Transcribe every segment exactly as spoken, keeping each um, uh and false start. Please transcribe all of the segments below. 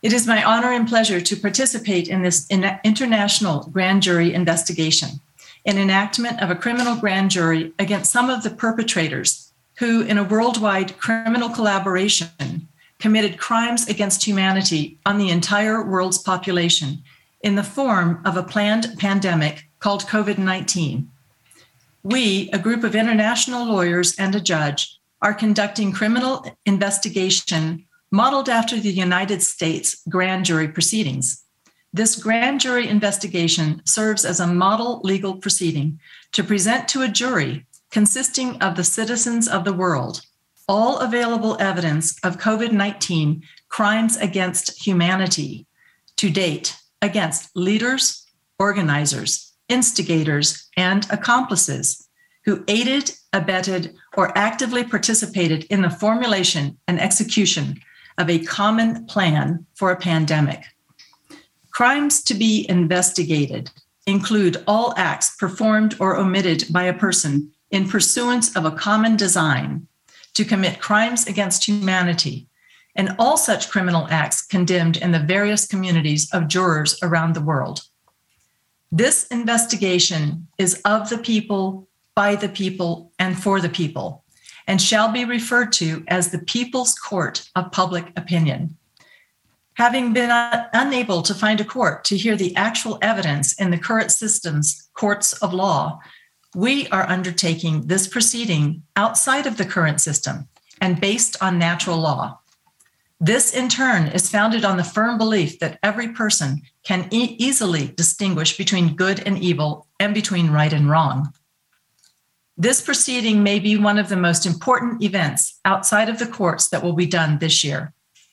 It is my honor and pleasure to participate in this international grand jury investigation, an enactment of a criminal grand jury against some of the perpetrators who, in a worldwide criminal collaboration, committed crimes against humanity on the entire world's population in the form of a planned pandemic called COVID nineteen. We, a group of international lawyers and a judge, are conducting criminal investigation modeled after the United States grand jury proceedings. This grand jury investigation serves as a model legal proceeding to present to a jury consisting of the citizens of the world all available evidence of COVID nineteen crimes against humanity to date against leaders, organizers, instigators, and accomplices who aided, abetted, or actively participated in the formulation and execution of a common plan for a pandemic. Crimes to be investigated include all acts performed or omitted by a person in pursuance of a common design to commit crimes against humanity, and all such criminal acts condemned in the various communities of jurors around the world. This investigation is of the people, by the people, and for the people, and shall be referred to as the People's Court of Public Opinion. Having been uh, unable to find a court to hear the actual evidence in the current system's courts of law, we are undertaking this proceeding outside of the current system and based on natural law. This, in turn, is founded on the firm belief that every person can e- easily distinguish between good and evil and between right and wrong. This proceeding may be one of the most important events outside of the courts that will be done this year.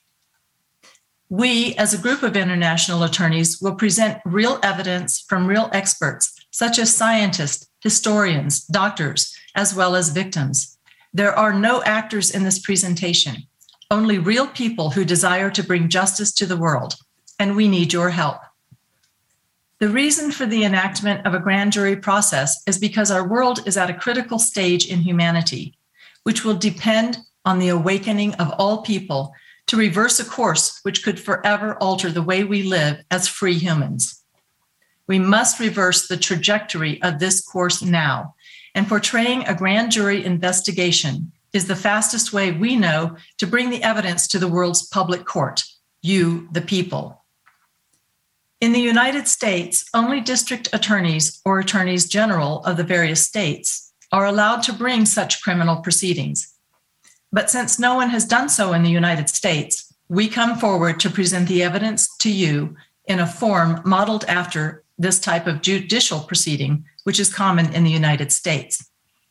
We, as a group of international attorneys, will present real evidence from real experts, such as scientists, historians, doctors, as well as victims. There are no actors in this presentation, only real people who desire to bring justice to the world, and we need your help. The reason for the enactment of a grand jury process is because our world is at a critical stage in humanity, which will depend on the awakening of all people to reverse a course which could forever alter the way we live as free humans. We must reverse the trajectory of this course now, and portraying a grand jury investigation is the fastest way we know to bring the evidence to the world's public court, you, the people. In the United States, only district attorneys or attorneys general of the various states are allowed to bring such criminal proceedings. But since no one has done so in the United States, we come forward to present the evidence to you in a form modeled after this type of judicial proceeding, which is common in the United States.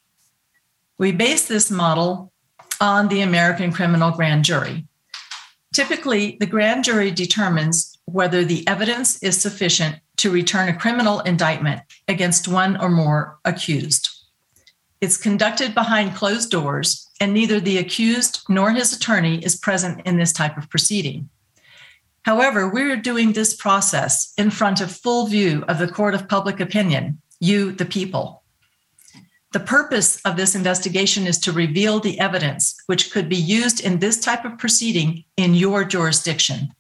We base this model on the American criminal grand jury. Typically, the grand jury determines whether the evidence is sufficient to return a criminal indictment against one or more accused. It's conducted behind closed doors, and neither the accused nor his attorney is present in this type of proceeding. However, we're doing this process in front of full view of the court of public opinion, you, the people. The purpose of this investigation is to reveal the evidence which could be used in this type of proceeding in your jurisdiction.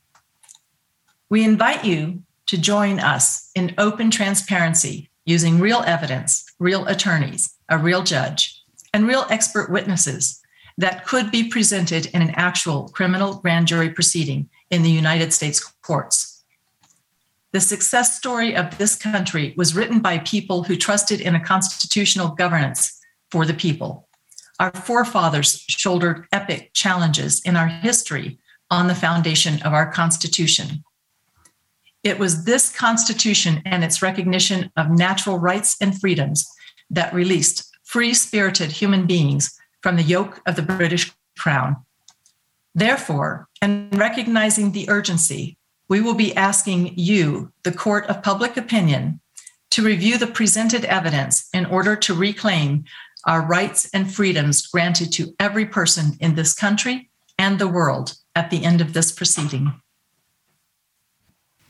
We invite you to join us in open transparency using real evidence, real attorneys, a real judge, and real expert witnesses that could be presented in an actual criminal grand jury proceeding in the United States courts. The success story of this country was written by people who trusted in a constitutional governance for the people. Our forefathers shouldered epic challenges in our history on the foundation of our Constitution. It was this Constitution and its recognition of natural rights and freedoms that released free-spirited human beings from the yoke of the British Crown. Therefore, and recognizing the urgency, we will be asking you, the Court of Public Opinion, to review the presented evidence in order to reclaim our rights and freedoms granted to every person in this country and the world at the end of this proceeding.